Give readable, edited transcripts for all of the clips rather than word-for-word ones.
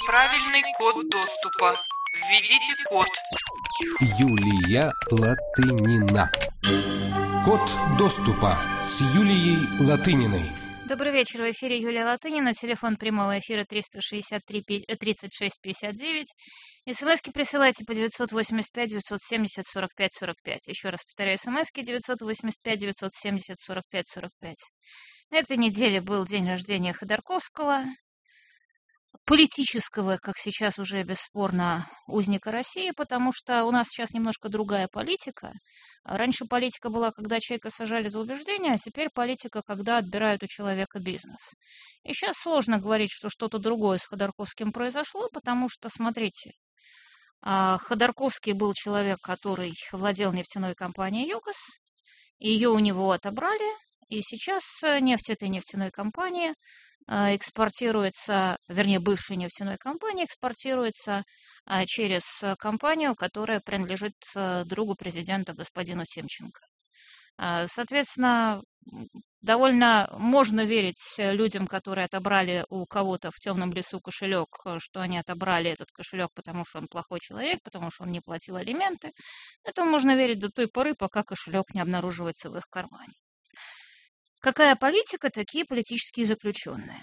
Неправильный код доступа. Введите код. Юлия Латынина. Код доступа с Юлией Латыниной. Добрый вечер, в эфире Юлия Латынина, телефон прямого эфира 363-36-59. СМСки присылайте по 985-970-45-45. Еще раз повторяю, СМСки 985-970-45-45. На этой неделе был день рождения Ходорковского, политического, как сейчас уже бесспорно, узника России, потому что у нас сейчас немножко другая политика. Раньше политика была, когда человека сажали за убеждения, а теперь политика, когда отбирают у человека бизнес. И сейчас сложно говорить, что что-то другое с Ходорковским произошло, потому что, смотрите, Ходорковский был человек, который владел нефтяной компанией «Югос», ее у него отобрали, и сейчас нефть этой нефтяной компании экспортируется, вернее, бывшей нефтяной компании экспортируется через компанию, которая принадлежит другу президента, господину Семченко. Соответственно, довольно можно верить людям, которые отобрали у кого-то в темном лесу кошелек, что они отобрали этот кошелек, потому что он плохой человек, потому что он не платил алименты. Этому можно верить до той поры, пока кошелек не обнаруживается в их кармане. Какая политика, такие политические заключенные.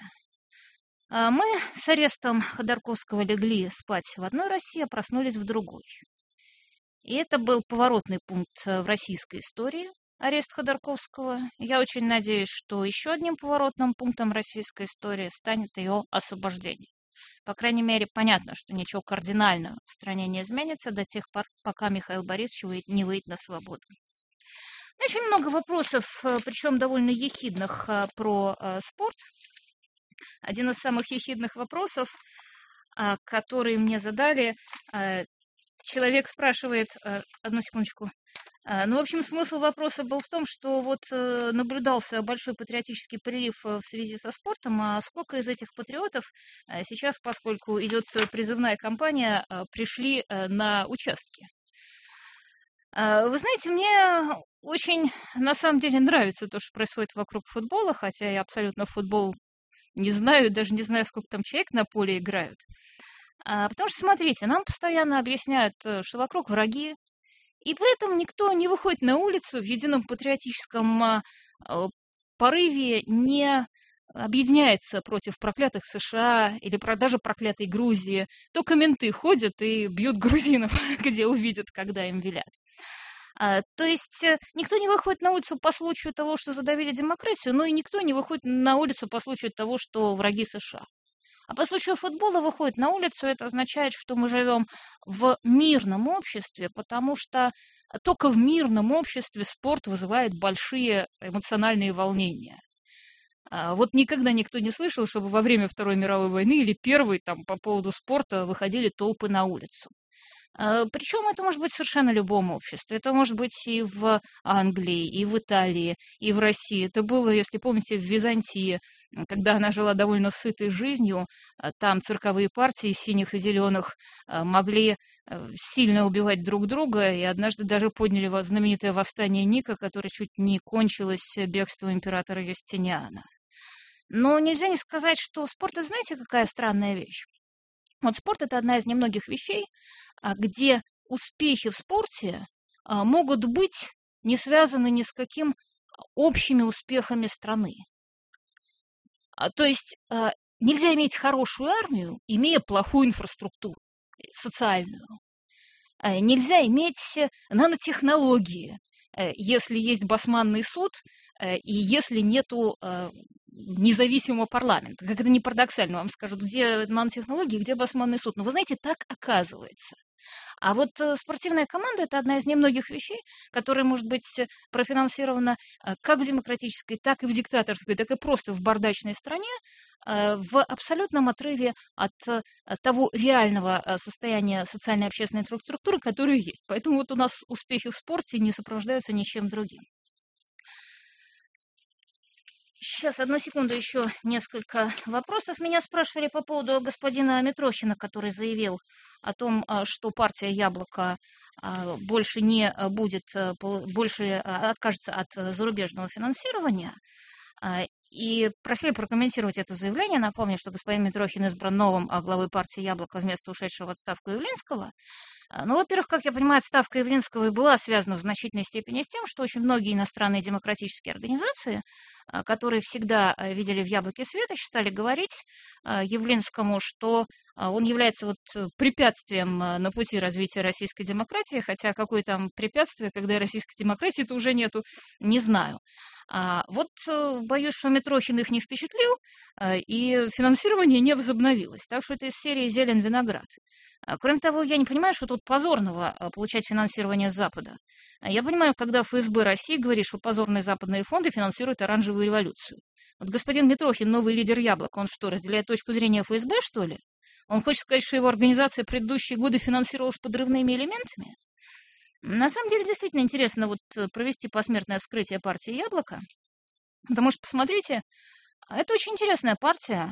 Мы с арестом Ходорковского легли спать в одной России, а проснулись в другой. И это был поворотный пункт в российской истории, арест Ходорковского. Я очень надеюсь, что еще одним поворотным пунктом российской истории станет ее освобождение. По крайней мере, понятно, что ничего кардинального в стране не изменится до тех пор, пока Михаил Борисович не выйдет на свободу. Очень много вопросов, причем довольно ехидных, про спорт. Один из самых ехидных вопросов, которые мне задали, человек спрашивает, одну секундочку. Ну, в общем, смысл вопроса был в том, что вот наблюдался большой патриотический прилив в связи со спортом, а сколько из этих патриотов сейчас, поскольку идет призывная кампания, пришли на участки? Вы знаете, мне очень, на самом деле, нравится то, что происходит вокруг футбола, хотя я абсолютно футбол не знаю, даже не знаю, сколько там человек на поле играют. Потому что, смотрите, нам постоянно объясняют, что вокруг враги, и при этом никто не выходит на улицу в едином патриотическом порыве, не объединяется против проклятых США или даже проклятой Грузии. Только менты ходят и бьют грузинов, где увидят, когда им велят. То есть никто не выходит на улицу по случаю того, что задавили демократию, но и никто не выходит на улицу по случаю того, что враги США. А по случаю футбола выходит на улицу, это означает, что мы живем в мирном обществе, потому что только в мирном обществе спорт вызывает большие эмоциональные волнения. Вот никогда никто не слышал, чтобы во время Второй мировой войны или Первой там, по поводу спорта выходили толпы на улицу. Причем это может быть совершенно любом обществе. Это может быть и в Англии, и в Италии, и в России. Это было, если помните, в Византии, когда она жила довольно сытой жизнью. Там цирковые партии синих и зеленых могли сильно убивать друг друга, и однажды даже подняли знаменитое восстание Ника, которое чуть не кончилось бегством императора Юстиниана. Но нельзя не сказать, что спорт, знаете, какая странная вещь? Вот спорт — это одна из немногих вещей, где успехи в спорте могут быть не связаны ни с каким общими успехами страны. То есть нельзя иметь хорошую армию, имея плохую инфраструктуру социальную. Нельзя иметь нанотехнологии, если есть басманный суд и если нету независимого парламента. Как это не парадоксально, вам скажу, где нанотехнологии, где басманный суд. Но вы знаете, так оказывается. А вот спортивная команда — это одна из немногих вещей, которая может быть профинансирована как в демократической, так и в диктаторской, так и просто в бардачной стране, в абсолютном отрыве от того реального состояния социальной и общественной инфраструктуры, которая есть. Поэтому вот у нас успехи в спорте не сопровождаются ничем другим. Сейчас, одну секунду, еще несколько вопросов. Меня спрашивали по поводу господина Митрохина, который заявил о том, что партия «Яблоко» больше не будет, больше откажется от зарубежного финансирования. и просили прокомментировать это заявление. Напомню, что господин Митрохин избран новым главой партии «Яблоко» вместо ушедшего в отставку Явлинского. Ну, во-первых, как я понимаю, отставка Явлинского и была связана в значительной степени с тем, что очень многие иностранные демократические организации, которые всегда видели в «Яблоке» светоч, стали говорить Явлинскому, что он является препятствием на пути развития российской демократии, хотя какое там препятствие, когда и российской демократии-то уже нету, не знаю. Боюсь, что Митрохин их не впечатлил, и финансирование не возобновилось. Так что это из серии «Зелен виноград». Кроме того, я не понимаю, что тут позорного получать финансирование с Запада. Я понимаю, когда ФСБ России говорит, что позорные западные фонды финансируют оранжевую революцию. Вот господин Митрохин, новый лидер «Яблока», он что, разделяет точку зрения ФСБ, что ли? Он хочет сказать, что его организация предыдущие годы финансировалась подрывными элементами? На самом деле, действительно интересно провести посмертное вскрытие партии «Яблоко», потому что, посмотрите, это очень интересная партия.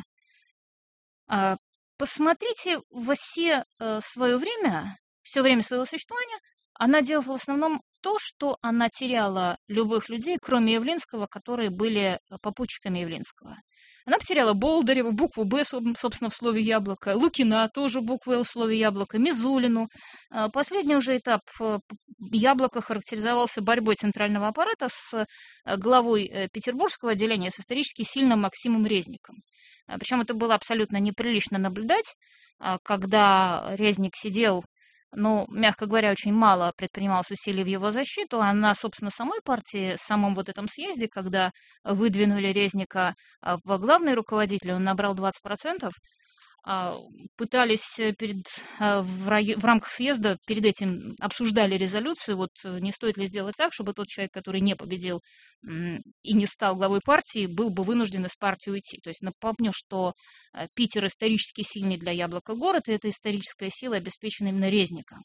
Посмотрите, все время своего существования она делала в основном то, что она теряла любых людей, кроме Явлинского, которые были попутчиками Явлинского. Она потеряла Болдырева, букву «Б», собственно, в слове «Яблоко», Лукина, тоже букву «Л» в слове «Яблоко», Мизулину. Последний уже этап «Яблоко» характеризовался борьбой центрального аппарата с главой петербургского отделения, с исторически сильным Максимом Резником. Причем это было абсолютно неприлично наблюдать, когда Резник сидел, мягко говоря, очень мало предпринималось усилий в его защиту, а на, собственно, самой партии, самом этом съезде, когда выдвинули Резника во главный руководитель, он набрал 20%, пытались в рамках съезда перед этим обсуждали резолюцию, не стоит ли сделать так, чтобы тот человек, который не победил и не стал главой партии, был бы вынужден из партии уйти. То есть напомню, что Питер исторически сильный для «Яблока» город, и эта историческая сила обеспечена именно Резником.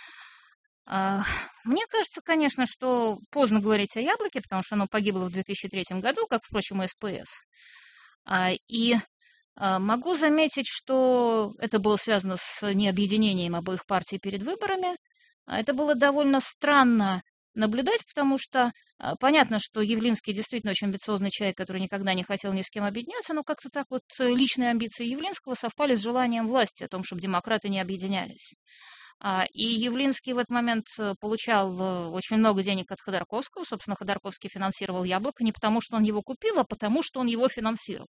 Мне кажется, конечно, что поздно говорить о «Яблоке», потому что оно погибло в 2003 году, как, впрочем, и СПС. И могу заметить, что это было связано с необъединением обоих партий перед выборами. Это было довольно странно наблюдать, потому что понятно, что Явлинский действительно очень амбициозный человек, который никогда не хотел ни с кем объединяться, но как-то так личные амбиции Явлинского совпали с желанием власти о том, чтобы демократы не объединялись. И Явлинский в этот момент получал очень много денег от Ходорковского. Собственно, Ходорковский финансировал «Яблоко» не потому, что он его купил, а потому, что он его финансировал.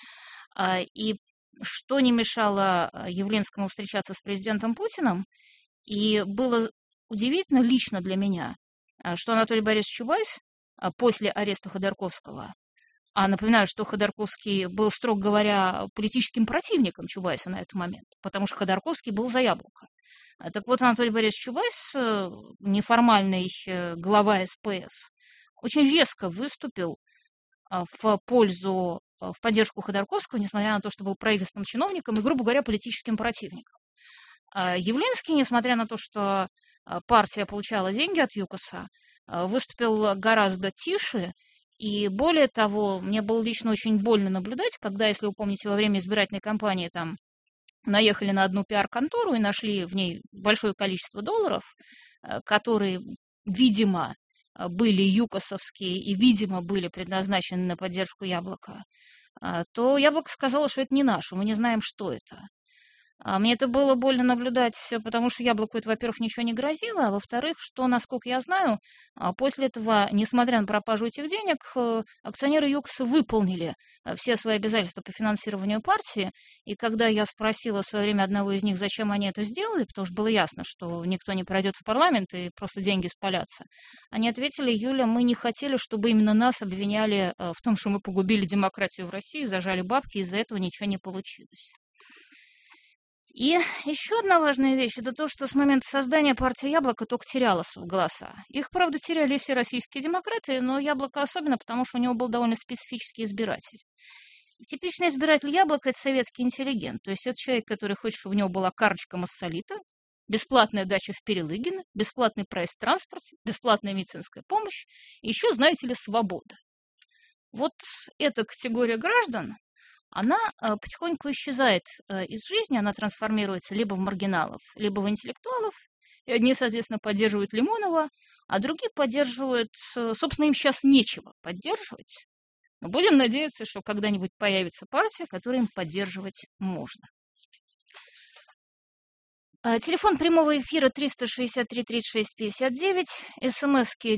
И что не мешало Явлинскому встречаться с президентом Путиным, и было удивительно лично для меня, что Анатолий Борисович Чубайс после ареста Ходорковского, напоминаю, что Ходорковский был, строго говоря, политическим противником Чубайса на этот момент, потому что Ходорковский был за «Яблоко». Так вот, Анатолий Борисович Чубайс, неформальный глава СПС, очень резко выступил в поддержку Ходорковского, несмотря на то, что был правительственным чиновником и, грубо говоря, политическим противником. Явлинский, несмотря на то, что партия получала деньги от ЮКОСа, выступил гораздо тише, и более того, мне было лично очень больно наблюдать, когда, если вы помните, во время избирательной кампании там наехали на одну пиар-контору и нашли в ней большое количество долларов, которые, видимо, были юкосовские и, видимо, были предназначены на поддержку «Яблока», то «Яблоко» сказало, что это не наше, мы не знаем, что это. Мне это было больно наблюдать, потому что «Яблоку» это, во-первых, ничего не грозило, а во-вторых, что, насколько я знаю, после этого, несмотря на пропажу этих денег, акционеры ЮКОСа выполнили все свои обязательства по финансированию партии, и когда я спросила в свое время одного из них, зачем они это сделали, потому что было ясно, что никто не пройдет в парламент и просто деньги спалятся, они ответили: Юля, мы не хотели, чтобы именно нас обвиняли в том, что мы погубили демократию в России, зажали бабки, из-за этого ничего не получилось. И еще одна важная вещь – это то, что с момента создания партия «Яблоко» только теряла голоса. Их, правда, теряли и все российские демократы, но «Яблоко» особенно, потому что у него был довольно специфический избиратель. Типичный избиратель «Яблока» – это советский интеллигент, то есть это человек, который хочет, чтобы у него была карточка массолита, бесплатная дача в Перелыгино, бесплатный проезд в транспорте, бесплатная медицинская помощь, и еще, знаете ли, свобода. Вот эта категория граждан, она потихоньку исчезает из жизни, она трансформируется либо в маргиналов, либо в интеллектуалов, и одни, соответственно, поддерживают Лимонова, а другие поддерживают, собственно, им сейчас нечего поддерживать, Будем надеяться, что когда-нибудь появится партия, которую им поддерживать можно. Телефон прямого эфира 363-36-59, смски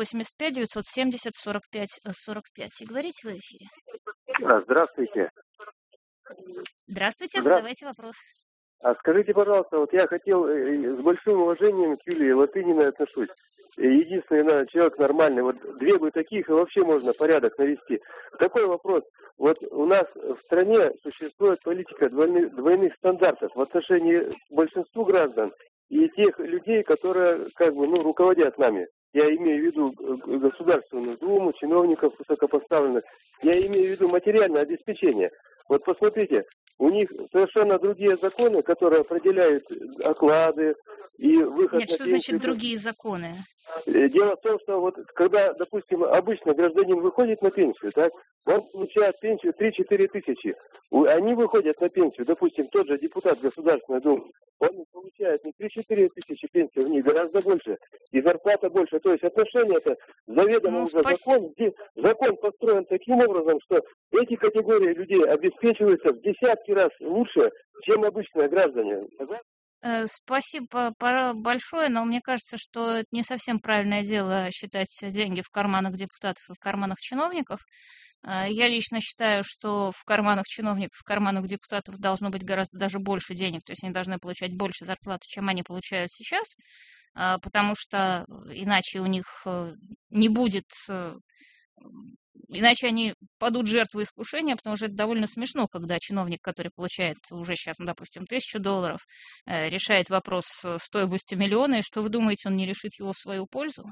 985-970-45-45. И говорите в эфире. Здравствуйте. Здравствуйте, задавайте вопрос. Скажите, пожалуйста, вот я хотел с большим уважением к Юлии Латыниной отношусь. Единственный человек нормальный. Вот две бы таких, и вообще можно порядок навести. Такой вопрос. Вот у нас в стране существует политика двойных стандартов в отношении большинства граждан и тех людей, которые руководят нами. Я имею в виду Государственную Думу, чиновников высокопоставленных. Я имею в виду материальное обеспечение. Вот посмотрите, у них совершенно другие законы, которые определяют оклады и выход Нет, на что пенсию. значит другие законы? Дело в том, что вот когда, допустим, обычно гражданин выходит на пенсию, так, он получает пенсию 3-4 тысячи. Они выходят на пенсию, допустим, тот же депутат Государственной Думы, он получает не 3-4 тысячи пенсии, у них гораздо больше, и зарплата больше. То есть отношение это заведомо уже закон, где закон построен таким образом, что эти категории людей обеспечиваются в десятки раз лучше, чем обычные граждане. Спасибо большое, но мне кажется, что это не совсем правильное дело считать деньги в карманах депутатов и в карманах чиновников. Я лично считаю, что в карманах чиновников, в карманах депутатов должно быть гораздо даже больше денег, то есть они должны получать больше зарплаты, чем они получают сейчас, потому что иначе у них не будет... Иначе они падут жертвой искушения, потому что это довольно смешно, когда чиновник, который получает уже сейчас, допустим, $1000, решает вопрос стоимостью миллиона, и что вы думаете, он не решит его в свою пользу?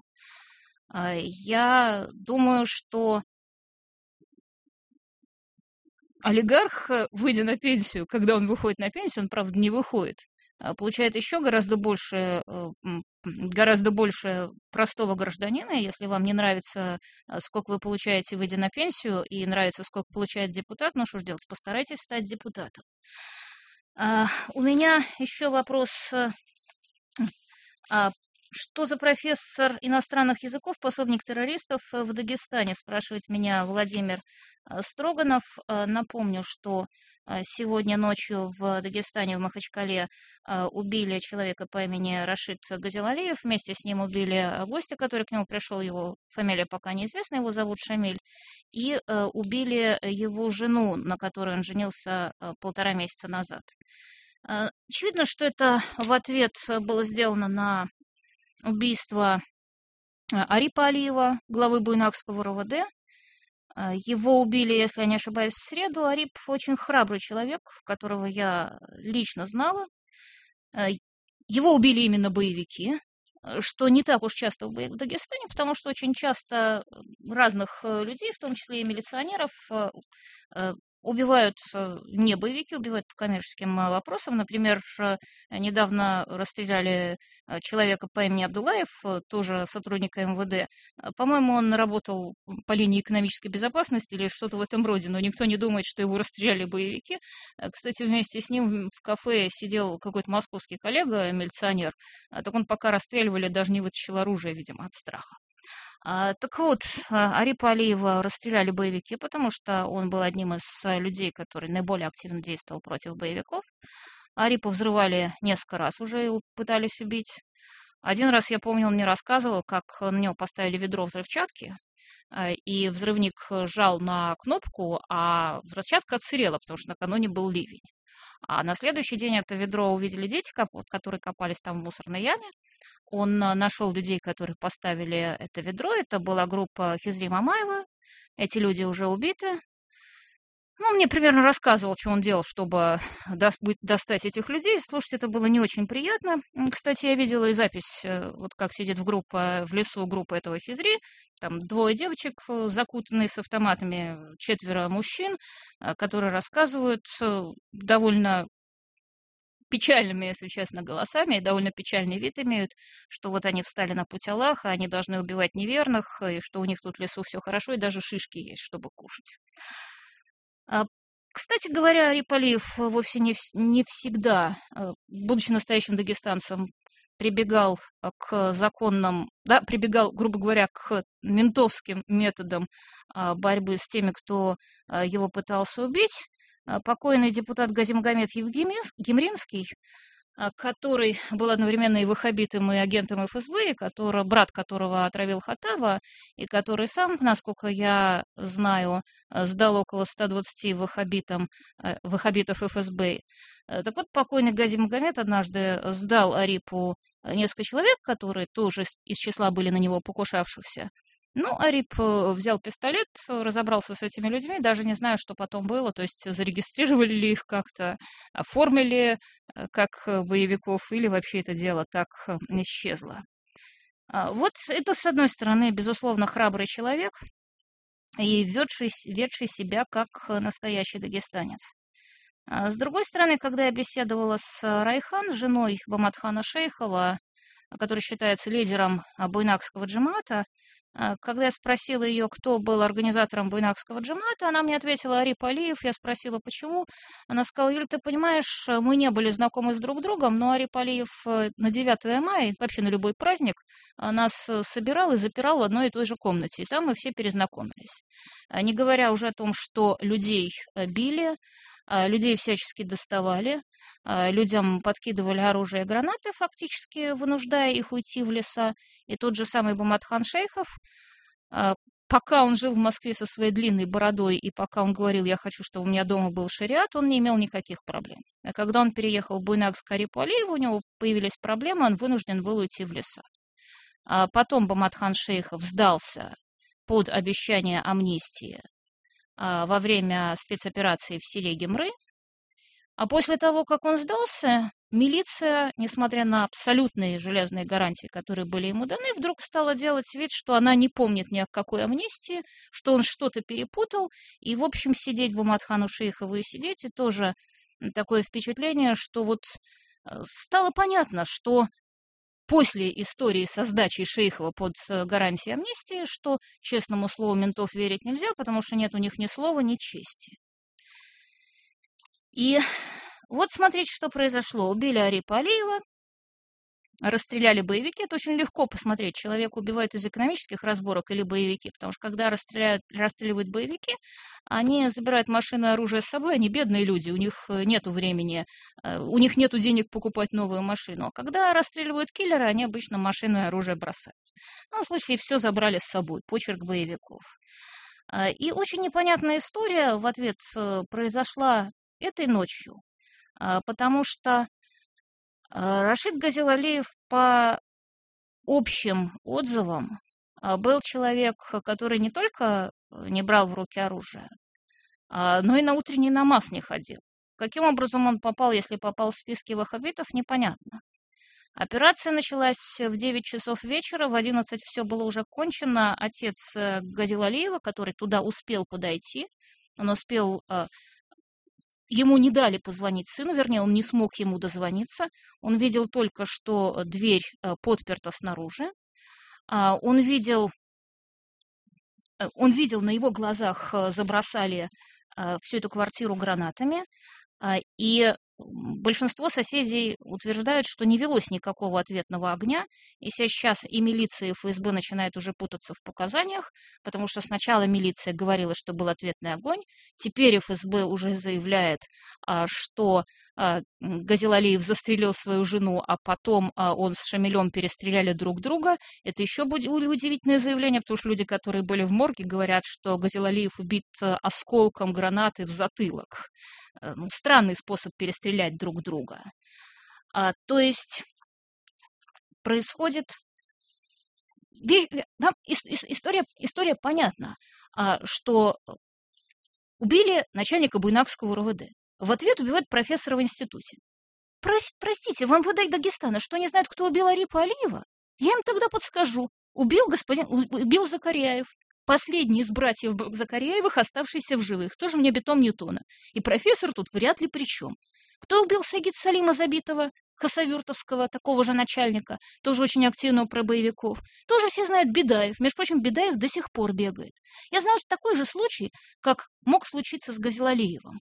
Я думаю, что олигарх, выйдя на пенсию, когда он выходит на пенсию, он, правда, не выходит, получает еще гораздо больше простого гражданина. Если вам не нравится, сколько вы получаете, выйдя на пенсию, и нравится, сколько получает депутат, ну что ж делать, постарайтесь стать депутатом. У меня еще вопрос. Что за профессор иностранных языков, пособник террористов в Дагестане, спрашивает меня Владимир Строганов. Напомню, что сегодня ночью в Дагестане, в Махачкале, убили человека по имени Рашид Газилалиев. Вместе с ним убили гостя, который к нему пришел, его фамилия пока неизвестна, его зовут Шамиль. И убили его жену, на которой он женился 1,5 месяца назад. Очевидно, что это в ответ было сделано на убийство Арипа Алиева, главы Буйнакского РОВД. Его убили, если я не ошибаюсь, в среду. Арип очень храбрый человек, которого я лично знала. Его убили именно боевики, что не так уж часто в Дагестане, потому что очень часто разных людей, в том числе и милиционеров, убивают не боевики, убивают по коммерческим вопросам. Например, недавно расстреляли человека по имени Абдулаев, тоже сотрудника МВД. По-моему, он работал по линии экономической безопасности или что-то в этом роде, но никто не думает, что его расстреляли боевики. Кстати, вместе с ним в кафе сидел какой-то московский коллега, милиционер. Так он пока расстреливали, даже не вытащил оружие, видимо, от страха. Так вот, Арипа Алиева расстреляли боевики, потому что он был одним из людей, который наиболее активно действовал против боевиков. Арипа взрывали несколько раз уже, его пытались убить. Один раз, я помню, он мне рассказывал, как на него поставили ведро взрывчатки, и взрывник жал на кнопку, а взрывчатка отсырела, потому что накануне был ливень. А на следующий день это ведро увидели дети, которые копались там в мусорной яме. Он нашел людей, которые поставили это ведро. Это была группа Хизри Мамаева. Эти люди уже убиты. Ну, он мне примерно рассказывал, что он делал, чтобы достать этих людей. Слушать это было не очень приятно. Кстати, я видела и запись, вот как сидит в лесу группа этого Хизри. Там 2 девочек, закутанные с автоматами, 4 мужчин, которые рассказывают довольно печальными, если честно, голосами, и довольно печальный вид имеют, что вот они встали на путь Аллаха, они должны убивать неверных, и что у них тут в лесу все хорошо, и даже шишки есть, чтобы кушать. Кстати говоря, Арип Алиев вовсе не всегда, будучи настоящим дагестанцем, прибегал к законным, да, прибегал, грубо говоря, к ментовским методам борьбы с теми, кто его пытался убить. Покойный депутат Газимагомед Гемринский, который был одновременно и ваххабитом, и агентом ФСБ, брат которого отравил Хаттаба, и который сам, насколько я знаю, сдал около 120 ваххабитов ФСБ. Так вот, покойный Газимагомед однажды сдал Арипу несколько человек, которые тоже из числа были на него покушавшихся. Ну, Арип взял пистолет, разобрался с этими людьми, даже не знаю, что потом было, то есть зарегистрировали ли их как-то, оформили как боевиков, или вообще это дело так исчезло. Вот это, с одной стороны, безусловно, храбрый человек и ведший себя как настоящий дагестанец. С другой стороны, когда я беседовала с Райхан, женой Баматхана Шейхова, который считается лидером буйнакского джамаата, когда я спросила ее, кто был организатором буйнакского джамаата, она мне ответила: Арип Алиев. Я спросила, почему. Она сказала: Юль, ты понимаешь, мы не были знакомы с друг другом, но Арип Алиев на 9 мая, вообще на любой праздник, нас собирал и запирал в одной и той же комнате, и там мы все перезнакомились. Не говоря уже о том, что людей били, людей всячески доставали, людям подкидывали оружие и гранаты, фактически вынуждая их уйти в леса. И тот же самый Баматхан Шейхов, пока он жил в Москве со своей длинной бородой, и пока он говорил: я хочу, чтобы у меня дома был шариат, он не имел никаких проблем. А когда он переехал в Буйнакск к Арипу Алиеву, у него появились проблемы, он вынужден был уйти в леса. А потом Баматхан Шейхов сдался под обещание амнистии во время спецоперации в селе Гемры. А после того, как он сдался, милиция, несмотря на абсолютные железные гарантии, которые были ему даны, вдруг стала делать вид, что она не помнит ни о какой амнистии, что он что-то перепутал. И, в общем, сидеть Баматхану Шейхову и сидеть, и тоже такое впечатление, что вот стало понятно, что после истории со сдачей Шейхова под гарантией амнистии, что честному слову ментов верить нельзя, потому что нет у них ни слова, ни чести. И вот смотрите, что произошло. Убили Арипа Алиева, расстреляли боевики. Это очень легко посмотреть. Человека убивают из экономических разборок или боевики, потому что когда расстреливают боевики, они забирают машину и оружие с собой, они бедные люди, у них нету времени, у них нету денег покупать новую машину. А когда расстреливают киллера, они обычно машину и оружие бросают. В данном случае все забрали с собой, почерк боевиков. И очень непонятная история в ответ произошла этой ночью, потому что Рашид Газилалиев, по общим отзывам, был человек, который не только не брал в руки оружие, но и на утренний намаз не ходил. Каким образом он попал, если попал в списки ваххабитов, непонятно. Операция началась в 9 часов вечера, в 11 все было уже кончено. Отец Газилалиева, который туда успел подойти, он успел... Ему не дали позвонить сыну, вернее, он не смог ему дозвониться. Он видел только, что дверь подперта снаружи. Он видел, на его глазах забросали всю эту квартиру гранатами. И большинство соседей утверждают, что не велось никакого ответного огня, и сейчас и милиция, и ФСБ начинают уже путаться в показаниях, потому что сначала милиция говорила, что был ответный огонь, теперь ФСБ уже заявляет, что Газилалиев застрелил свою жену, а потом он с Шамилем перестреляли друг друга. Это еще будет удивительное заявление, потому что люди, которые были в морге, говорят, что Газилалиев убит осколком гранаты в затылок. Странный способ перестрелять друг друга. То есть происходит... История понятна, что убили начальника Буйнакского РУВД. В ответ убивают профессора в институте. Простите, в МВД Дагестана что, не знают, кто убил Арипа Алиева? Я им тогда подскажу. Убил Закаряев. Последний из братьев Закаряевых, оставшийся в живых. Тоже мне бетон Ньютона. И профессор тут вряд ли при чем. Кто убил Сагид Салима Забитова, хасавюртовского, такого же начальника, тоже очень активного про боевиков? Тоже все знают Бедаев. Между прочим, Бедаев до сих пор бегает. Я знаю, что такой же случай, как мог случиться с Газилалиевым.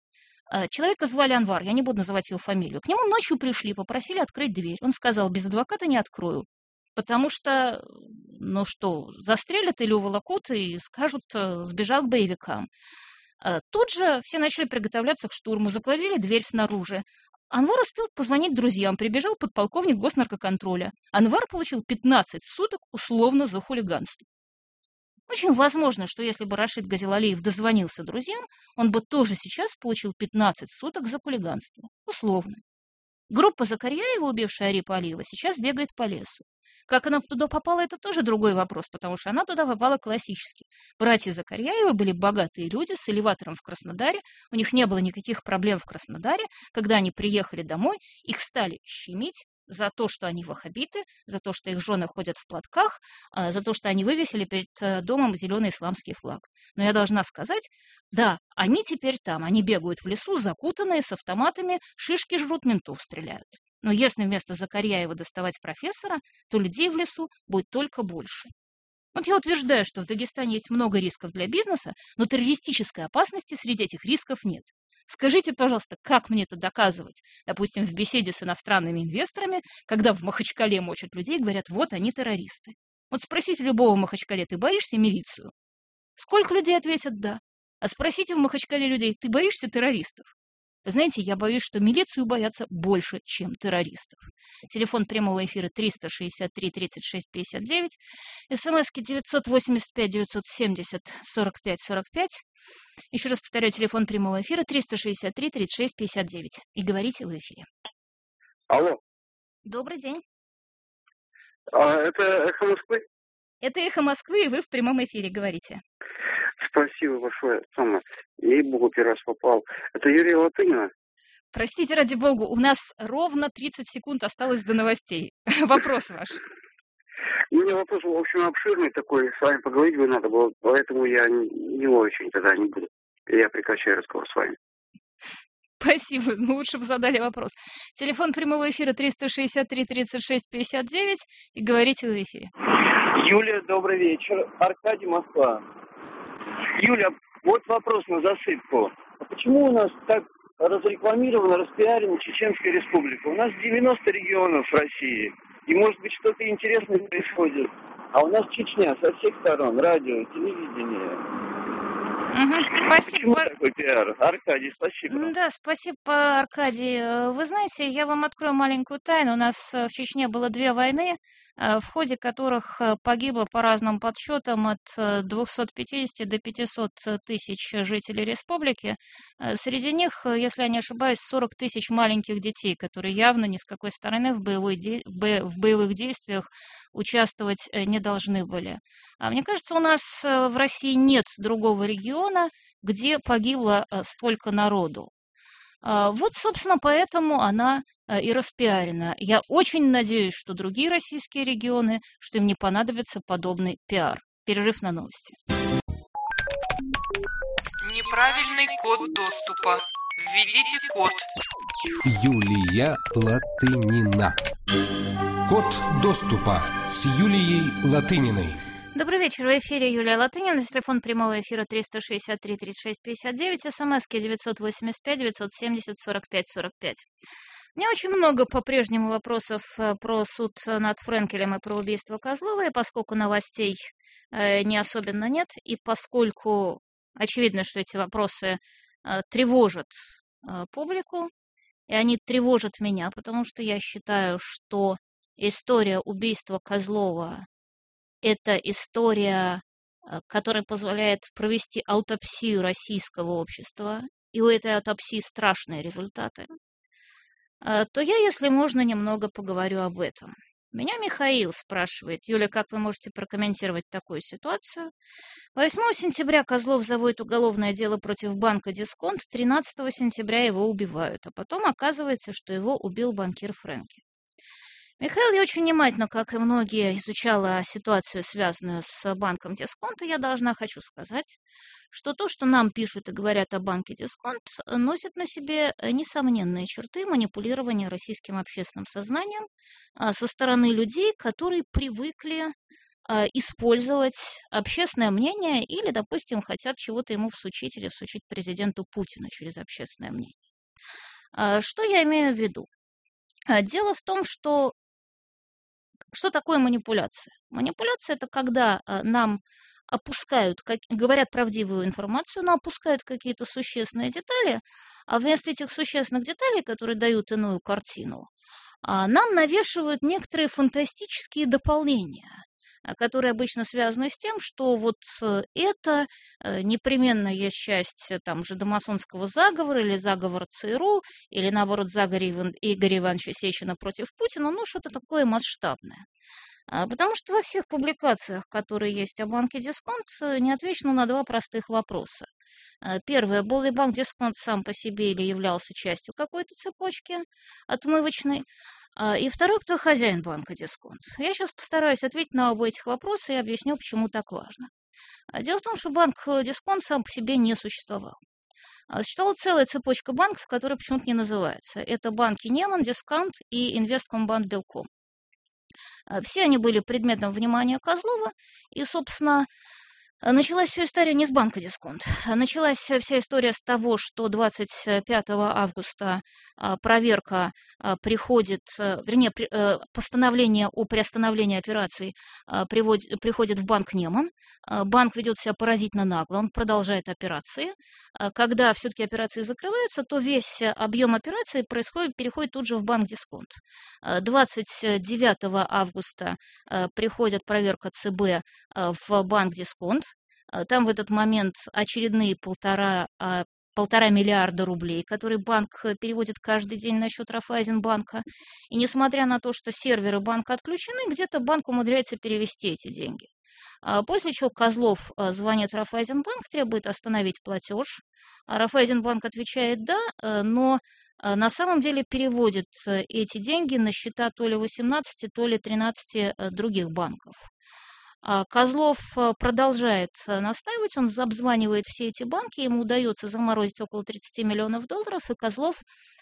Человека звали Анвар, я не буду называть его фамилию. К нему ночью пришли, попросили открыть дверь. Он сказал, без адвоката не открою, потому что, ну что, застрелят или уволокут и скажут, сбежал к боевикам. Тут же все начали приготовляться к штурму, закладили дверь снаружи. Анвар успел позвонить друзьям, прибежал подполковник госнаркоконтроля. Анвар получил 15 суток условно за хулиганство. Очень возможно, что если бы Рашид Газилалиев дозвонился друзьям, он бы тоже сейчас получил 15 суток за хулиганство. Условно. Группа Закарьяева, убившая Арипа Алиева, сейчас бегает по лесу. Как она туда попала, это тоже другой вопрос, потому что она туда попала классически. Братья Закарьяевы были богатые люди с элеватором в Краснодаре, у них не было никаких проблем в Краснодаре. Когда они приехали домой, их стали щемить за то, что они ваххабиты, за то, что их жены ходят в платках, за то, что они вывесили перед домом зеленый исламский флаг. Но я должна сказать, да, они теперь там, они бегают в лесу, закутанные, с автоматами, шишки жрут, ментов стреляют. Но если вместо Закарьяева доставать профессора, то людей в лесу будет только больше. Вот я утверждаю, что в Дагестане есть много рисков для бизнеса, но террористической опасности среди этих рисков нет. Скажите, пожалуйста, как мне это доказывать? Допустим, в беседе с иностранными инвесторами, когда в Махачкале мочат людей, говорят, вот они террористы. Вот спросите любого в Махачкале, ты боишься милицию? Сколько людей ответят «да». А спросите в Махачкале людей, ты боишься террористов? Вы знаете, я боюсь, что милицию боятся больше, чем террористов. Телефон прямого эфира 363-36-59, смски 985-970-45-45. Еще раз повторяю, телефон прямого эфира 363-36-59. И говорите в эфире. Алло. Добрый день. Это «Эхо Москвы»? Это «Эхо Москвы», и вы в прямом эфире говорите. Спасибо большое. Ей-богу, первый раз попал. Это Юлия Латынина? Простите, ради богу, у нас ровно 30 секунд осталось до новостей. Вопрос ваш. У меня вопрос, в общем, обширный такой. С вами поговорить бы надо было, поэтому я не очень тогда не буду. Я прекращаю разговор с вами. Спасибо. Ну, лучше бы задали вопрос. Телефон прямого эфира 363-36-59 и говорите в эфире. Юля, добрый вечер. Аркадий, Москва. Юля, вот вопрос на засыпку. А почему у нас так разрекламирована, распиарена Чеченская Республика? У нас 90 регионов в России. И, может быть, что-то интересное происходит. А у нас Чечня со всех сторон. Радио, телевидение. Спасибо. Почему такой пиар? Аркадий, спасибо. Да, спасибо, Аркадий. Вы знаете, я вам открою маленькую тайну. У нас в Чечне было 2 войны, в ходе которых погибло по разным подсчетам от 250 до 500 тысяч жителей республики. Среди них, если я не ошибаюсь, 40 тысяч маленьких детей, которые явно ни с какой стороны в боевых действиях участвовать не должны были. Мне кажется, у нас в России нет другого региона, где погибло столько народу. Вот, собственно, поэтому она и распиарена. Я очень надеюсь, что другие российские регионы, что им не понадобится подобный пиар. Перерыв на новости. Неправильный код доступа. Введите код. Юлия Латынина. Код доступа с Юлией Латыниной. Добрый вечер, в эфире Юлия Латынина, телефон прямого эфира 363-36-59, смски 985-970-45-45. У меня очень много по-прежнему вопросов про суд над Френкелем и про убийство Козлова, и поскольку новостей не особенно нет, и поскольку очевидно, что эти вопросы тревожат публику, и они тревожат меня, потому что я считаю, что история убийства Козлова — это история, которая позволяет провести аутопсию российского общества, и у этой аутопсии страшные результаты, то я, если можно, немного поговорю об этом. Меня Михаил спрашивает: Юля, как вы можете прокомментировать такую ситуацию? 8 сентября Козлов заводит уголовное дело против банка «Дисконт», 13 сентября его убивают, а потом оказывается, что его убил банкир Френке. Михаил, я очень внимательно, как и многие, изучала ситуацию, связанную с банком «Дисконт», и я хочу сказать, что то, что нам пишут и говорят о банке «Дисконт», носит на себе несомненные черты манипулирования российским общественным сознанием со стороны людей, которые привыкли использовать общественное мнение или, допустим, хотят чего-то ему всучить или всучить президенту Путину через общественное мнение. Что я имею в виду? Дело в том, что такое манипуляция? Манипуляция – это когда нам опускают, говорят правдивую информацию, но опускают какие-то существенные детали, а вместо этих существенных деталей, которые дают иную картину, нам навешивают некоторые фантастические дополнения, которые обычно связаны с тем, что вот это непременно есть часть там жидомасонского заговора или заговора ЦРУ, или наоборот заговора Игоря Ивановича Сечина против Путина, ну что-то такое масштабное. Потому что во всех публикациях, которые есть о банке Дисконт, не отвечено на два простых вопроса. Первое, был ли банк Дисконт сам по себе или являлся частью какой-то цепочки отмывочной? И второе, кто хозяин банка Дисконт? Я сейчас постараюсь ответить на оба этих вопроса и объясню, почему так важно. Дело в том, что банк Дисконт сам по себе не существовал. Существовала целая цепочка банков, которая почему-то не называется. Это банки Неман, Дисконт и Инвесткомбанк Белком. Все они были предметом внимания Козлова, и, собственно, началась вся история не с банка Дисконт. Началась вся история с того, что 25 августа проверка приходит, вернее, постановление о приостановлении операций приходит в банк Неман. Банк ведет себя поразительно нагло, он продолжает операции. Когда все-таки операции закрываются, то весь объем операций переходит тут же в банк Дисконт. 29 августа приходит проверка ЦБ в банк Дисконт. Там в этот момент очередные полтора миллиарда рублей, которые банк переводит каждый день на счет Райффайзенбанка. И несмотря на то, что серверы банка отключены, где-то банк умудряется перевести эти деньги. После чего Козлов звонит в Райффайзенбанк, требует остановить платеж. Райффайзенбанк отвечает «да», но на самом деле переводит эти деньги на счета то ли 18, то ли 13 других банков. Козлов продолжает настаивать, он обзванивает все эти банки, ему удается заморозить около 30 миллионов долларов, и Козлов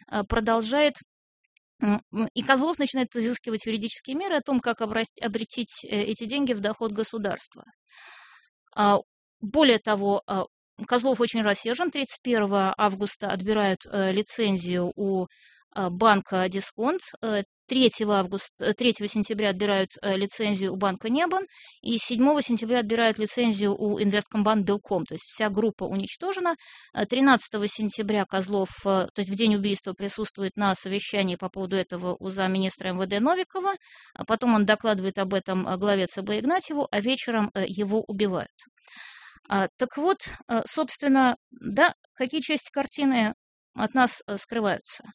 начинает изыскивать юридические меры о том, как обратить эти деньги в доход государства. Более того, Козлов очень рассержен. 31 августа отбирают лицензию у банка Дисконт, 3 сентября отбирают лицензию у банка Небан, и 7 сентября отбирают лицензию у Инвесткомбанк Белком, то есть вся группа уничтожена. 13 сентября Козлов, то есть в день убийства, присутствует на совещании по поводу этого у замминистра МВД Новикова, а потом он докладывает об этом главе ЦБ Игнатьеву, а вечером его убивают. Так вот, собственно, да, какие части картины от нас скрываются?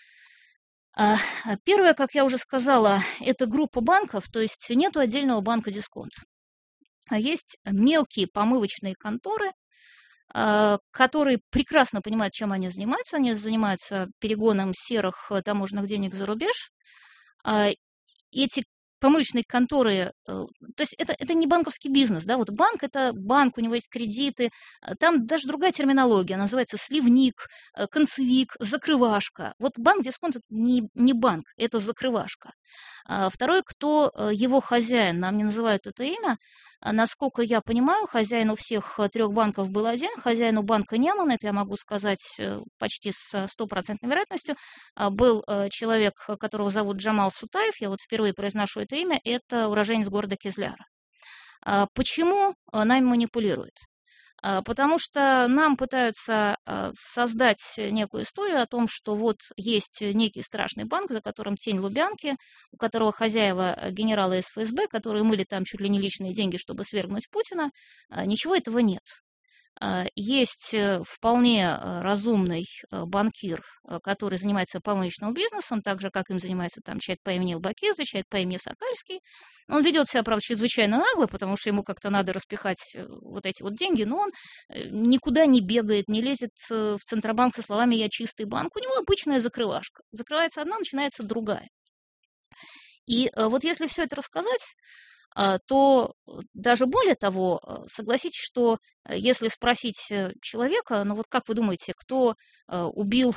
Первое, как я уже сказала, это группа банков, то есть нету отдельного банка Дисконт. Есть мелкие помывочные конторы, которые прекрасно понимают, чем они занимаются. Они занимаются перегоном серых таможенных денег за рубеж. Эти помывочные конторы, то есть это не банковский бизнес, да, вот банк – это банк, у него есть кредиты, там даже другая терминология, называется сливник, концевик, закрывашка. Вот банк Дисконт – это не банк, это закрывашка. Второй, кто его хозяин, нам не называют это имя, насколько я понимаю, хозяин у всех 3 банков был один, хозяин у банка Неман, это я могу сказать почти с 100% вероятностью, был человек, которого зовут Джамал Сутаев, я вот впервые произношу это имя, это уроженец города Кизляра. Почему нами манипулируют? Потому что нам пытаются создать некую историю о том, что вот есть некий страшный банк, за которым тень Лубянки, у которого хозяева генералы из ФСБ, которые мыли там чуть ли не личные деньги, чтобы свергнуть Путина. Ничего этого нет. Есть вполне разумный банкир, который занимается помывочным бизнесом, так же, как им занимается там человек по имени Албакидзе, человек по имени Сокальский. Он ведет себя, правда, чрезвычайно нагло, потому что ему как-то надо распихать вот эти вот деньги, но он никуда не бегает, не лезет в Центробанк со словами «я чистый банк». У него обычная закрывашка. Закрывается одна, начинается другая. И вот если все это рассказать, то даже более того, согласитесь, что если спросить человека, ну вот как вы думаете, кто убил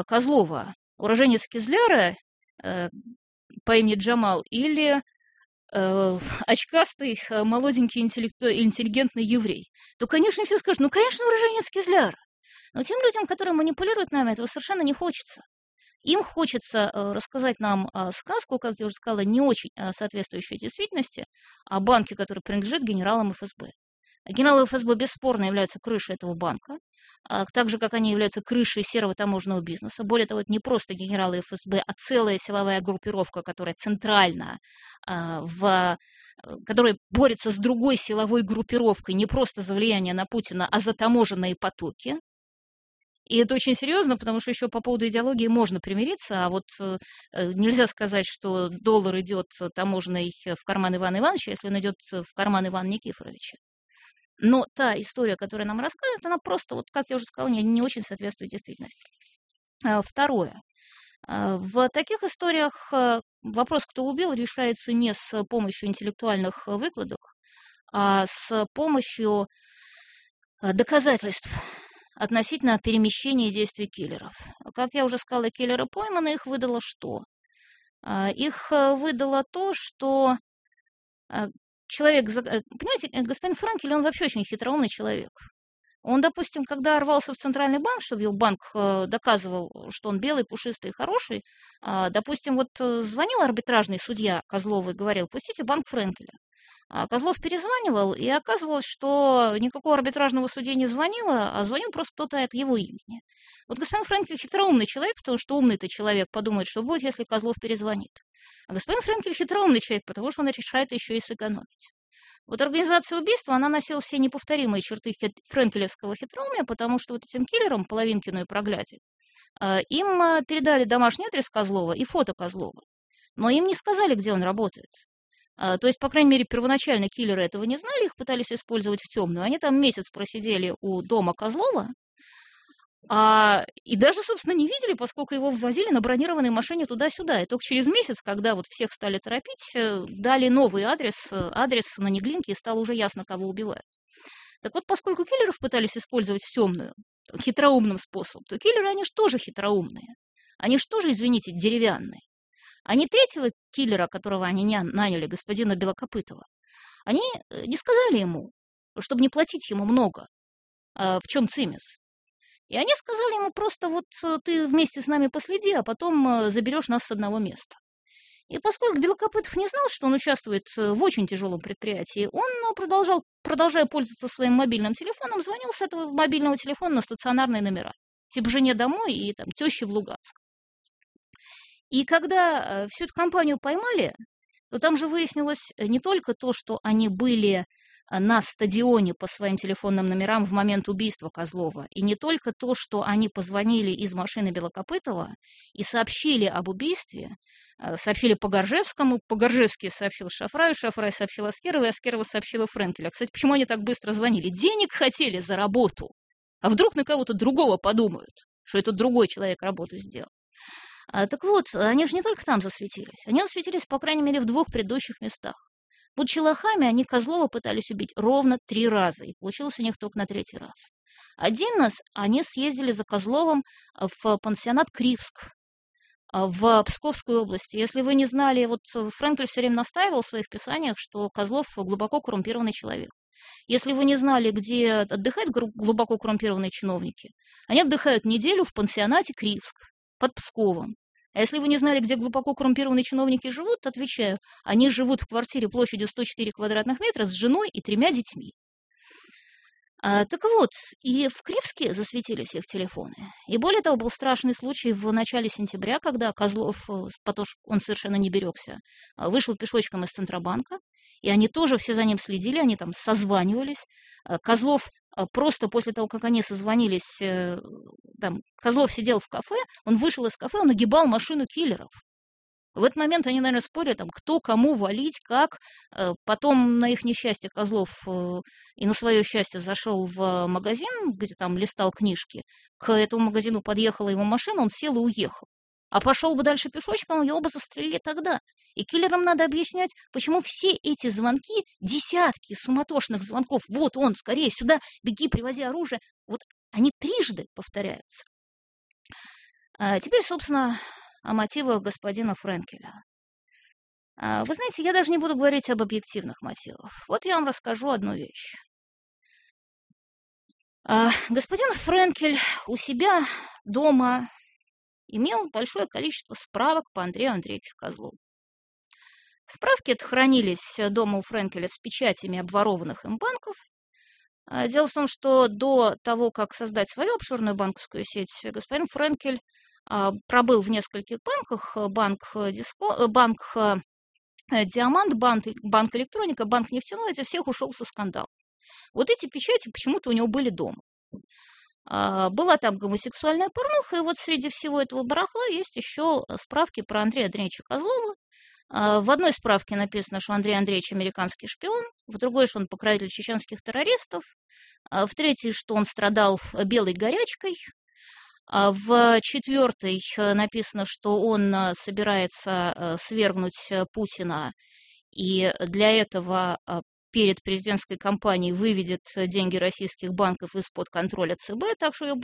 Козлова? Уроженец Кизляра по имени Джамал или очкастый, молоденький, интеллигентный еврей, то, конечно, все скажут, ну, конечно, уроженец Кизляра. Но тем людям, которые манипулируют нами, этого совершенно не хочется. Им хочется рассказать нам сказку, как я уже сказала, не очень соответствующую действительности, о банке, который принадлежит генералам ФСБ. Генералы ФСБ бесспорно являются крышей этого банка, так же, как они являются крышей серого таможенного бизнеса. Более того, это не просто генералы ФСБ, а целая силовая группировка, которая центральна, которая борется с другой силовой группировкой не просто за влияние на Путина, а за таможенные потоки. И это очень серьезно, потому что еще по поводу идеологии можно примириться, а вот нельзя сказать, что доллар идет таможенный в карман Ивана Ивановича, если он идет в карман Ивана Никифоровича. Но та история, которую нам рассказывают, она просто, вот, как я уже сказала, не очень соответствует действительности. Второе. В таких историях вопрос, кто убил, решается не с помощью интеллектуальных выкладок, а с помощью доказательств относительно перемещения действий киллеров. Как я уже сказала, киллеры пойманы, их выдало что? Их выдало то, что человек... Понимаете, господин Френкель, он вообще очень хитроумный человек. Он, допустим, когда рвался в Центральный банк, чтобы его банк доказывал, что он белый, пушистый и хороший, допустим, вот звонил арбитражный судья Козлову и говорил, пустите банк Френкеля. А Козлов перезванивал, и оказывалось, что никакого арбитражного судьи не звонило, а звонил просто кто-то от его имени. Вот господин Френкель хитроумный человек, потому что умный-то человек подумает, что будет, если Козлов перезвонит. А господин Френкель хитроумный человек, потому что он решает еще и сэкономить. Вот организация убийства, она носила все неповторимые черты френкелевского хитроумия, потому что вот этим киллерам, Половинкину и Прогляде, им передали домашний адрес Козлова и фото Козлова, но им не сказали, где он работает. То есть, по крайней мере, первоначально киллеры этого не знали, их пытались использовать в темную. Они там месяц просидели у дома Козлова, и даже, собственно, не видели, поскольку его ввозили на бронированной машине туда-сюда. И только через месяц, когда вот всех стали торопить, дали новый адрес на Неглинке, и стало уже ясно, кого убивают. Так вот, поскольку киллеров пытались использовать в темную, хитроумным способом, то киллеры, они же тоже хитроумные. Они же тоже, извините, деревянные. Они третьего киллера, которого они наняли, господина Белокопытова, они не сказали ему, чтобы не платить ему много, в чем цимис. И они сказали ему просто, вот ты вместе с нами последи, а потом заберешь нас с одного места. И поскольку Белокопытов не знал, что он участвует в очень тяжелом предприятии, он продолжая пользоваться своим мобильным телефоном, звонил с этого мобильного телефона на стационарные номера, типа жене домой и там теще в Луганск. И когда всю эту компанию поймали, то там же выяснилось не только то, что они были на стадионе по своим телефонным номерам в момент убийства Козлова, и не только то, что они позвонили из машины Белокопытова и сообщили об убийстве, сообщили Погоржевскому, Погоржевский сообщил Шафраю, Шафрай сообщил Аскерову, и Аскерова сообщила Френкеля. Кстати, почему они так быстро звонили? Денег хотели за работу. А вдруг на кого-то другого подумают, что это другой человек работу сделал. Так вот, они же не только там засветились. Они засветились, по крайней мере, в 2 предыдущих местах. Будучи лохами, они Козлова пытались убить ровно 3 раза, и получилось у них только на 3-й раз. Один раз они съездили за Козловым в пансионат Кривск, в Псковской области. Если вы не знали, вот Френкель все время настаивал в своих писаниях, что Козлов глубоко коррумпированный человек. Если вы не знали, где отдыхают глубоко коррумпированные чиновники, они отдыхают неделю в пансионате Кривск под Псковом. А если вы не знали, где глубоко коррумпированные чиновники живут, то отвечаю, они живут в квартире площадью 104 квадратных метра с женой и 3 детьми. Так вот, и в Кривске засветились их телефоны. И более того, был страшный случай в начале сентября, когда Козлов, потому что он совершенно не берегся, вышел пешочком из Центробанка, и они тоже все за ним следили, они там созванивались. Козлов просто после того, как они созвонились, там, Козлов сидел в кафе, он вышел из кафе, он огибал машину киллеров. В этот момент они, наверное, спорят, там, кто кому валить, как. Потом на их несчастье Козлов и на свое счастье зашел в магазин, где там листал книжки. К этому магазину подъехала его машина, он сел и уехал. А пошел бы дальше пешочком, его бы застрелили тогда. И киллерам надо объяснять, почему все эти звонки, десятки суматошных звонков, вот он, скорее сюда, беги, привози оружие, вот они 3 повторяются. Теперь, собственно, о мотивах господина Френкеля. Вы знаете, я даже не буду говорить об объективных мотивах. Вот я вам расскажу одну вещь. Господин Френкель у себя дома имел большое количество справок по Андрею Андреевичу Козлову. Справки это хранились дома у Френкеля с печатями обворованных им банков. Дело в том, что до того, как создать свою обширную банковскую сеть, господин Френкель пробыл в нескольких банках: банк Диамант, банк Электроника, банк Нефтяной, эти всех ушел со скандалом. Вот эти печати почему-то у него были дома. Была там гомосексуальная порнуха, и вот среди всего этого барахла есть еще справки про Андрея Андреевича Козлова. В одной справке написано, что Андрей Андреевич американский шпион, в другой, что он покровитель чеченских террористов, в третьей, что он страдал белой горячкой, в четвертой написано, что он собирается свергнуть Путина, и для этого перед президентской кампанией выведет деньги российских банков из-под контроля ЦБ, так что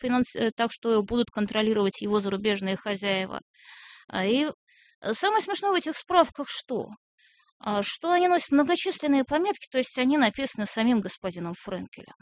ее будут контролировать его зарубежные хозяева. И самое смешное в этих справках что? Что они носят многочисленные пометки, то есть они написаны самим господином Френкелем.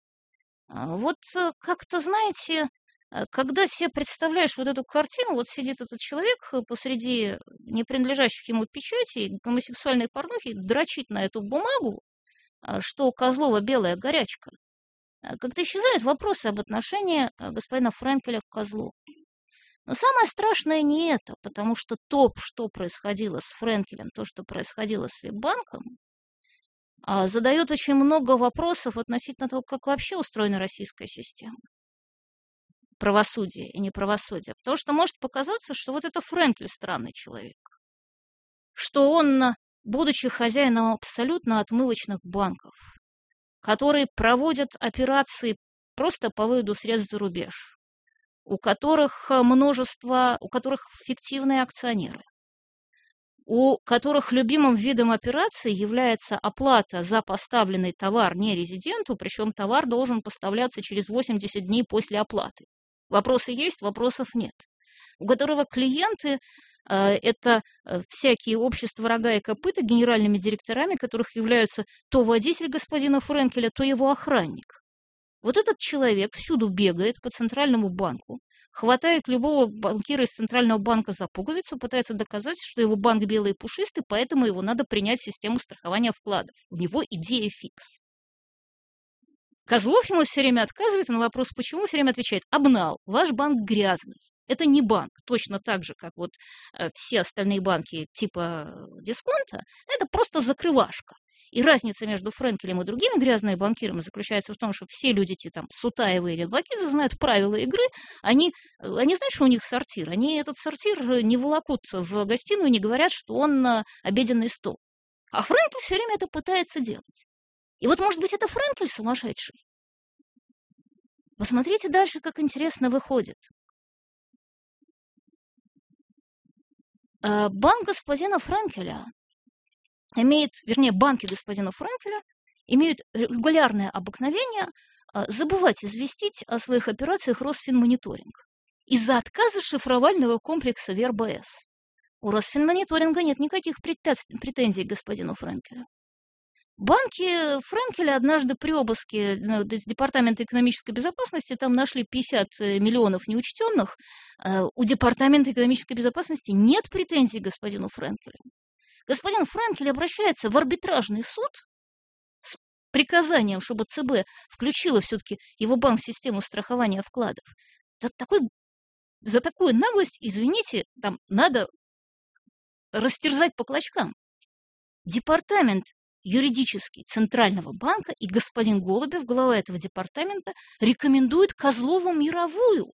Вот как-то, знаете, когда себе представляешь вот эту картину, вот сидит этот человек посреди не принадлежащих ему печатей, гомосексуальной порнухи, дрочит на эту бумагу, что у Козлова белая горячка, как-то исчезают вопросы об отношении господина Френкеля к Козлову. Но самое страшное не это, потому что то, что происходило с Френкелем, то, что происходило с Веббанком, задает очень много вопросов относительно того, как вообще устроена российская система правосудия и неправосудия. Потому что может показаться, что вот это Френкель странный человек, что он, будучи хозяином абсолютно отмывочных банков, которые проводят операции просто по выводу средств за рубеж, у которых фиктивные акционеры, у которых любимым видом операции является оплата за поставленный товар не резиденту, причем товар должен поставляться через 80 дней после оплаты. Вопросы есть, вопросов нет. У которого клиенты это всякие общества рога и копыта, генеральными директорами которых являются то водитель господина Френкеля, то его охранник. Вот этот человек всюду бегает по центральному банку, хватает любого банкира из центрального банка за пуговицу, пытается доказать, что его банк белый и пушистый, поэтому его надо принять в систему страхования вкладов. У него идея фикс. Козлов ему все время отказывает, на вопрос, почему, все время отвечает: обнал, ваш банк грязный. Это не банк, точно так же, как вот все остальные банки типа дисконта, это просто закрывашка. И разница между Френкелем и другими грязными банкирами заключается в том, что все люди, там, Сутаевы или Лебакидзе, знают правила игры, они знают, что у них сортир, они этот сортир не волокут в гостиную, не говорят, что он обеденный стол. А Френкель все время это пытается делать. И вот, может быть, это Френкель сумасшедший? Посмотрите дальше, как интересно выходит. Банк господина Френкеля банки господина Френкеля имеют регулярное обыкновение забывать известить о своих операциях Росфинмониторинг из-за отказа шифровального комплекса ВРБС. У Росфинмониторинга нет никаких претензий к господину Френкелю. Банки Френкеля однажды при обыске Департамента экономической безопасности там нашли 50 миллионов неучтенных. У Департамента экономической безопасности нет претензий к господину Френкелю. Господин Френкель обращается в арбитражный суд с приказанием, чтобы ЦБ включила все-таки его банк в систему страхования вкладов. За такую наглость, извините, там надо растерзать по клочкам. Департамент юридический Центрального банка и господин Голубев, глава этого департамента, рекомендует Козлову мировую.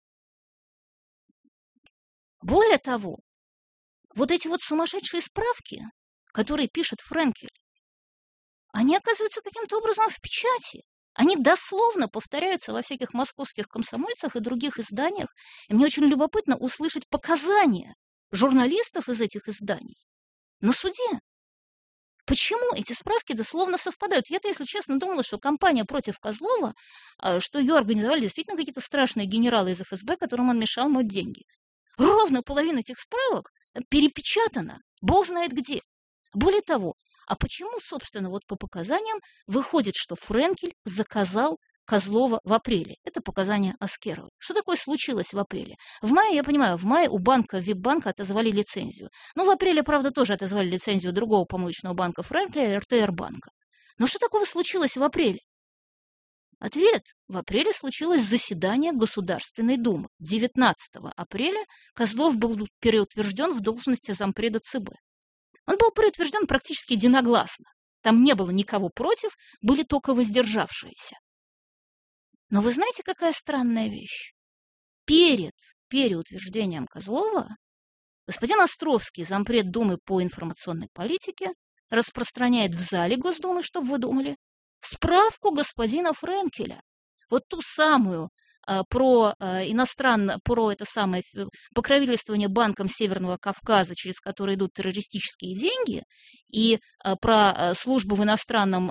Более того, вот эти вот сумасшедшие справки, которые пишет Френкель, они оказываются каким-то образом в печати. Они дословно повторяются во всяких московских комсомольцах и других изданиях. И мне очень любопытно услышать показания журналистов из этих изданий на суде. Почему эти справки дословно совпадают? Я-то, если честно, думала, что кампания против Козлова, что ее организовали действительно какие-то страшные генералы из ФСБ, которым он мешал мыть деньги. Ровно половина этих справок перепечатано, бог знает где. Более того, а почему, собственно, вот по показаниям выходит, что Френкель заказал Козлова в апреле? Это показания Аскеровой. Что такое случилось в апреле? В мае, я понимаю, в мае у банка, Випбанка отозвали лицензию. Ну, в апреле, правда, тоже отозвали лицензию другого помолвочного банка Френкеля, РТР банка. Но что такого случилось в апреле? Ответ. В апреле случилось заседание Государственной Думы. 19 апреля Козлов был переутвержден в должности зампреда ЦБ. Он был переутвержден практически единогласно. Там не было никого против, были только воздержавшиеся. Но вы знаете, какая странная вещь? Перед переутверждением Козлова господин Островский, зампред Думы по информационной политике, распространяет в зале Госдумы, чтобы вы думали, справку господина Френкеля. Вот ту самую про это самое покровительствование банкам Северного Кавказа, через которые идут террористические деньги, и про службу в иностранном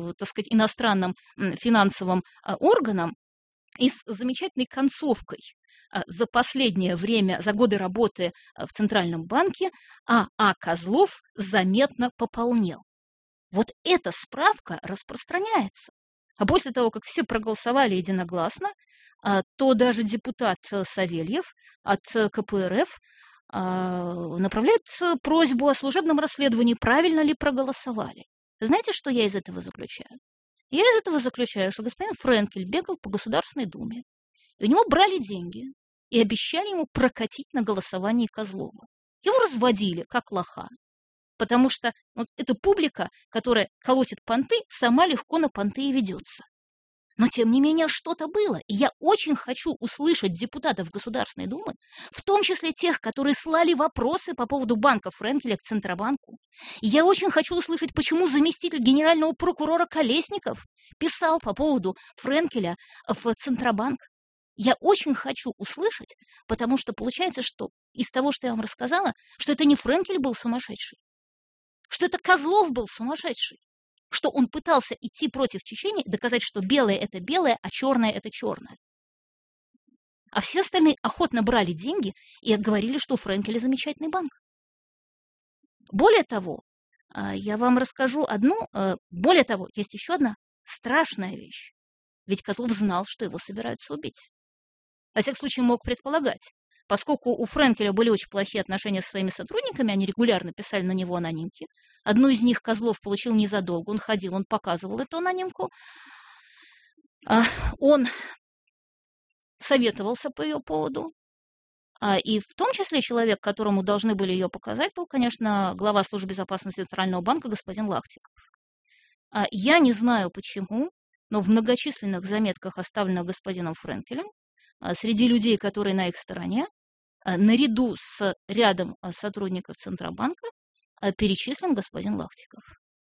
финансовом органам, и с замечательной концовкой за последнее время, за годы работы в Центральном банке, Козлов заметно пополнел. Вот эта справка распространяется. А после того, как все проголосовали единогласно, то даже депутат Савельев от КПРФ направляет просьбу о служебном расследовании, правильно ли проголосовали. Знаете, что я из этого заключаю? Я из этого заключаю, что господин Френкель бегал по Государственной Думе, и у него брали деньги и обещали ему прокатить на голосовании Козлова. Его разводили, как лоха. Потому что вот эта публика, которая колотит понты, сама легко на понты и ведется. Но, тем не менее, что-то было. И я очень хочу услышать депутатов Государственной Думы, в том числе тех, которые слали вопросы по поводу банка Френкеля к Центробанку. И я очень хочу услышать, почему заместитель генерального прокурора Колесников писал по поводу Френкеля в Центробанк. Я очень хочу услышать, потому что получается, что из того, что я вам рассказала, что это не Френкель был сумасшедший, что это Козлов был сумасшедший, что он пытался идти против течения и доказать, что белое – это белое, а черное – это черное. А все остальные охотно брали деньги и говорили, что у Френкеля замечательный банк. Более того, я вам расскажу более того, есть еще одна страшная вещь. Ведь Козлов знал, что его собираются убить. Во всяком случае, мог предполагать. Поскольку у Френкеля были очень плохие отношения со своими сотрудниками, они регулярно писали на него анонимки. Одну из них Козлов получил незадолго. Он ходил, он показывал эту анонимку. Он советовался по ее поводу. И в том числе человек, которому должны были ее показать, был, конечно, глава службы безопасности Центрального банка господин Лахтиков. Я не знаю почему, но в многочисленных заметках, оставленных господином Френкелем, среди людей, которые на их стороне, наряду с рядом сотрудников Центробанка, перечислен господин Лахтиков.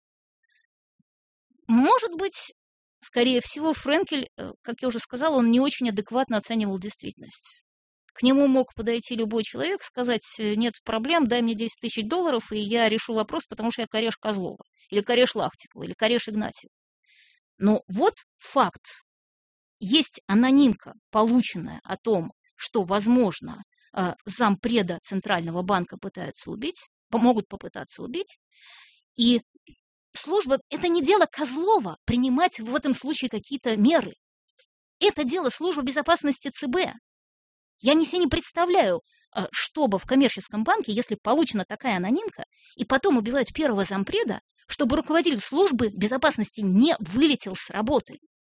Может быть, скорее всего, Френкель, как я уже сказала, он не очень адекватно оценивал действительность. К нему мог подойти любой человек, сказать: нет проблем, дай мне $10 000, и я решу вопрос, потому что я кореш Козлова, или кореш Лахтикова, или кореш Игнатьева. Но вот факт. Есть анонимка, полученная о том, что, возможно, зампреда Центрального банка могут попытаться убить, и служба, это не дело Козлова принимать в этом случае какие-то меры. Это дело службы безопасности ЦБ. Я себе не представляю, чтобы в коммерческом банке, если получена такая анонимка, и потом убивают первого зампреда, чтобы руководитель службы безопасности не вылетел с работы.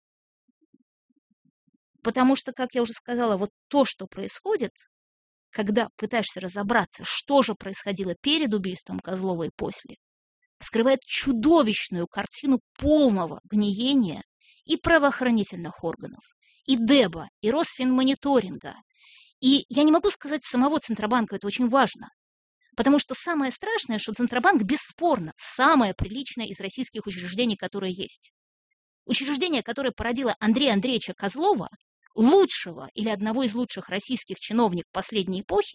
Потому что, как я уже сказала, вот то, что происходит, когда пытаешься разобраться, что же происходило перед убийством Козлова и после, скрывает чудовищную картину полного гниения и правоохранительных органов, и ДЭБа, и Росфинмониторинга. И я не могу сказать самого Центробанка, это очень важно. Потому что самое страшное, что Центробанк бесспорно самое приличное из российских учреждений, которое есть. Учреждение, которое породило Андрея Андреевича Козлова, лучшего или одного из лучших российских чиновников последней эпохи,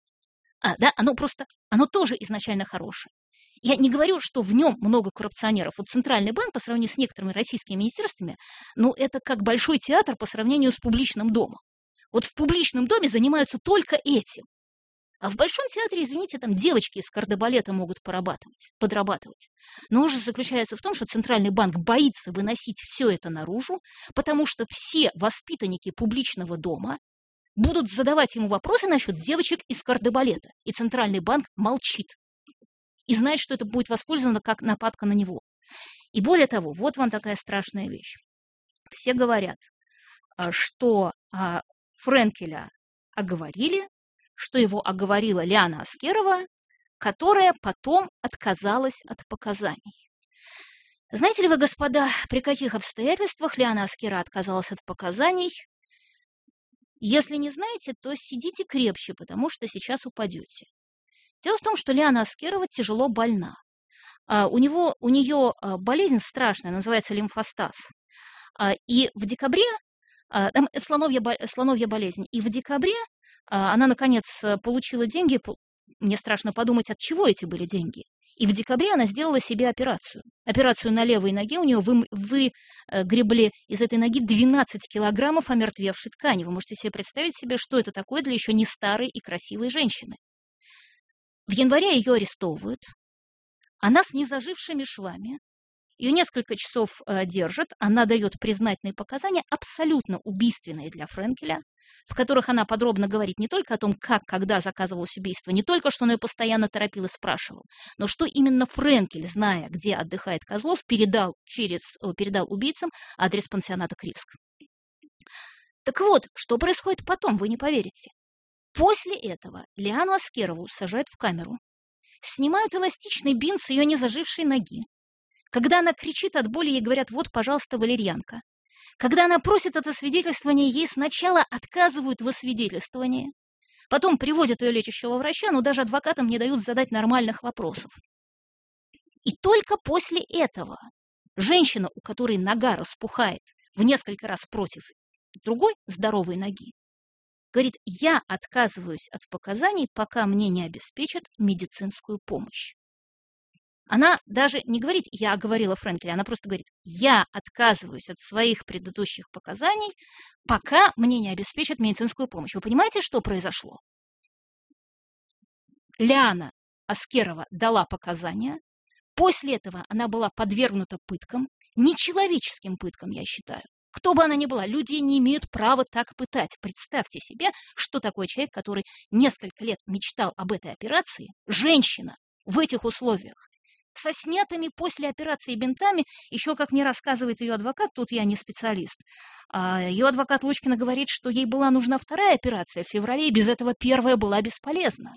оно тоже изначально хорошее. Я не говорю, что в нем много коррупционеров. Вот Центральный банк по сравнению с некоторыми российскими министерствами, это как большой театр по сравнению с публичным домом. Вот в публичном доме занимаются только этим. А в Большом театре, извините, там девочки из кардебалета могут подрабатывать. Но ужас заключается в том, что Центральный банк боится выносить все это наружу, потому что все воспитанники публичного дома будут задавать ему вопросы насчет девочек из кардебалета. И Центральный банк молчит. И знает, что это будет воспользовано как нападка на него. И более того, вот вам такая страшная вещь. Все говорят, что Френкеля оговорили, что его оговорила Лиана Аскерова, которая потом отказалась от показаний. Знаете ли вы, господа, при каких обстоятельствах Лиана Аскерова отказалась от показаний? Если не знаете, то сидите крепче, потому что сейчас упадете. Дело в том, что Лиана Аскерова тяжело больна. У нее болезнь страшная, называется лимфостаз. И в декабре, там слоновья болезнь, и в декабре она, наконец, получила деньги. Мне страшно подумать, от чего эти были деньги. И в декабре она сделала себе операцию. Операцию на левой ноге. У нее выгребли из этой ноги 12 килограммов омертвевшей ткани. Вы можете себе представить что это такое для еще не старой и красивой женщины. В январе ее арестовывают. Она с незажившими швами. Ее несколько часов держат. Она дает признательные показания, абсолютно убийственные для Френкеля, в которых она подробно говорит не только о том, как, когда заказывалось убийство, не только, что он ее постоянно торопил и спрашивал, но что именно Френкель, зная, где отдыхает Козлов, передал убийцам адрес пансионата Кривск. Так вот, что происходит потом, вы не поверите. После этого Лиану Аскерову сажают в камеру, снимают эластичный бинт с ее незажившей ноги. Когда она кричит от боли, ей говорят: вот, пожалуйста, валерьянка. Когда она просит это освидетельствование, ей сначала отказывают в освидетельствовании, потом приводят ее лечащего врача, но даже адвокатам не дают задать нормальных вопросов. И только после этого женщина, у которой нога распухает в несколько раз против другой здоровой ноги, говорит: я отказываюсь от показаний, пока мне не обеспечат медицинскую помощь. Она даже не говорит: я оговорила Френкеля, она просто говорит: я отказываюсь от своих предыдущих показаний, пока мне не обеспечат медицинскую помощь. Вы понимаете, что произошло? Лиана Аскерова дала показания, после этого она была подвергнута пыткам, нечеловеческим пыткам, я считаю. Кто бы она ни была, люди не имеют права так пытать. Представьте себе, что такой человек, который несколько лет мечтал об этой операции, женщина в этих условиях, со снятыми после операции бинтами, еще, как мне рассказывает ее адвокат, тут я не специалист, ее адвокат Лучкина говорит, что ей была нужна вторая операция в феврале, и без этого первая была бесполезна.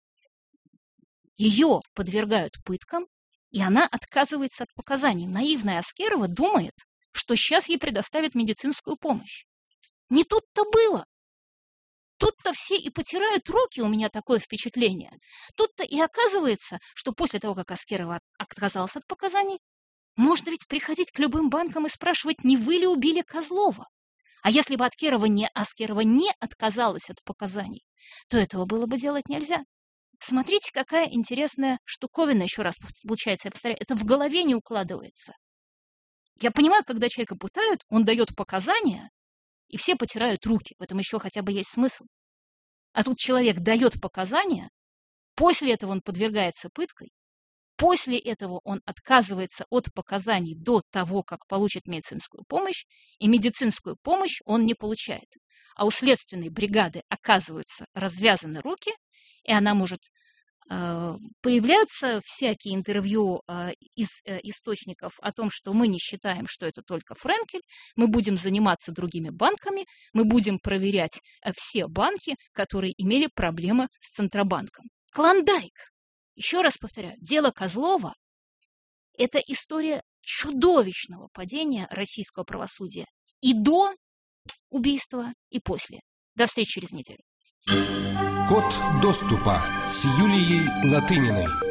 Ее подвергают пыткам, и она отказывается от показаний. Наивная Аскерова думает, что сейчас ей предоставят медицинскую помощь. Не тут-то было. Тут-то все и потирают руки, у меня такое впечатление. Тут-то и оказывается, что после того, как Аскерова отказалась от показаний, можно ведь приходить к любым банкам и спрашивать, не вы ли убили Козлова. А если бы Аскерова не отказалась от показаний, то этого было бы делать нельзя. Смотрите, какая интересная штуковина, еще раз получается, я повторяю, это в голове не укладывается. Я понимаю, когда человека пытают, он дает показания, и все потирают руки. В этом еще хотя бы есть смысл. А тут человек дает показания, после этого он подвергается пыткой, после этого он отказывается от показаний до того, как получит медицинскую помощь, и медицинскую помощь он не получает. А у следственной бригады оказываются развязаны руки, и она может... Появляются всякие интервью из источников о том, что мы не считаем, что это только Френкель, мы будем заниматься другими банками, мы будем проверять все банки, которые имели проблемы с Центробанком. Клондайк! Еще раз повторяю, дело Козлова – это история чудовищного падения российского правосудия и до убийства, и после. До встречи через неделю. Код доступа с Юлией Латыниной.